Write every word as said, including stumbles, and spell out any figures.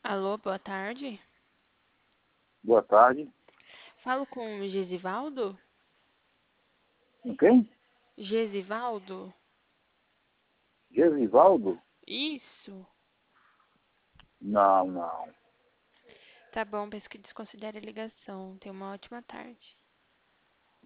Alô, boa tarde. Boa tarde. Falo com o Gesivaldo? Com quem? Gesivaldo? Gesivaldo? Isso. Não, não. Tá bom, peço que desconsidere a ligação. Tenha uma ótima tarde.